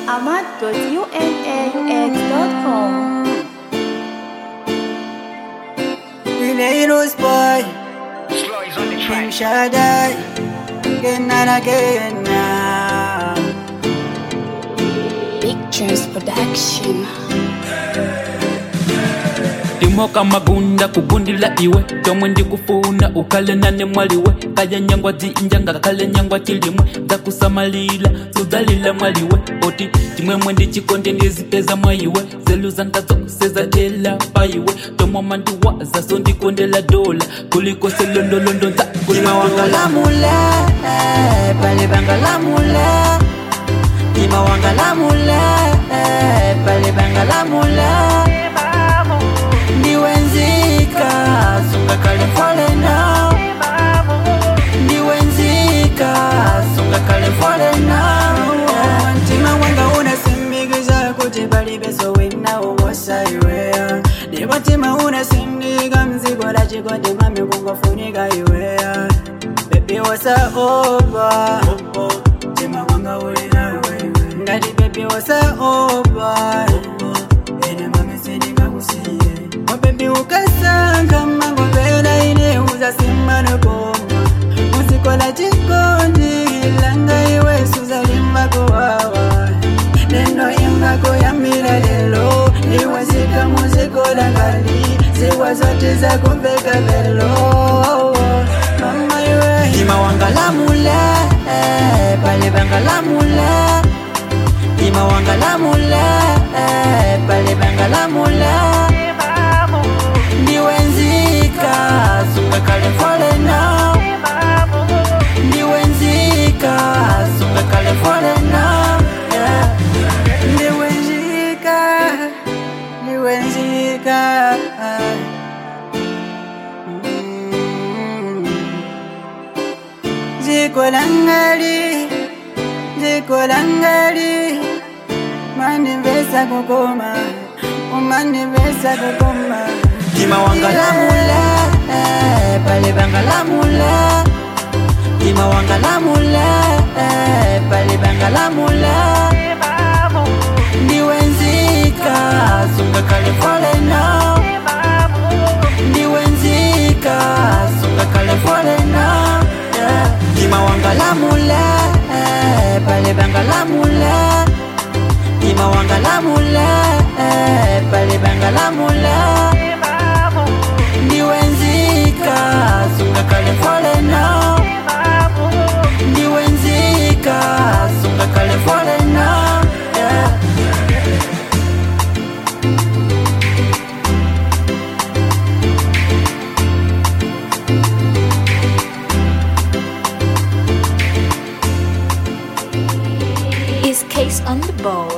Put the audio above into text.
ahmad.unaux.com. Little boy, King Shaddai, again and again now. Pictures Production. Timoka magunda kugundila iwe tomwe ndikufuna ukale nane mwaliwe kaya nyangwa zinjanga kale nyangwa chilimwe zakusamalila suzalila mwaliwe oti timwemwe ndichikonde ndizipeza mwaiwe zeluza nkazose zatela paiwe tomwa manduwa zaso ndikondela dola kuliko selondolondo za Tima wangalamula, pale bangalamula. Tima wangalamula, pale bangalamula. Ndiwenzika, sunga kale fole now. Ndiwenzika, sunga kale fole now. Tima wanga unasimbigiza kuti bali beso wina uwosaiwea. Ndiwa tima unasimbiga mzigo la chikonde mami kungofunika iwea. Baby what's over? Tima wanga ulina wewe. Ngati baby what's over? Ene mami sindinga kusiye. Oh baby ukasanga mango vela ine uza simano koma. Musikola chikondi langa iwe suza limba kuwawa. Neno ingako ya milalelo. Iwe sika musikola ngali. Ziwa zote za kumbeka velo. Mama iwe Tima wangalamula, pale bangalamula. Tima wangalamula, pale bangalamula. Ndiwenzika, sunga kale fole now. Ndiwenzika, sunga kale fole now. Ndiwenzika, ndiwenzika. Ziko langali mani vesa kukoma umani vesa kukoma Tima wangalamula pale bangalamula Tima wangalamula pale bangalamula Ndiwenzika sunga kale fole now Ndiwenzika sunga kale fole now Tima wangalamula, pale bangalamula. Tima wangalamula, pale bangalamula. Ndiwenzika, sunga kale fole now. Ndiwenzika, sunga kale fole now. Is Case on the Ball.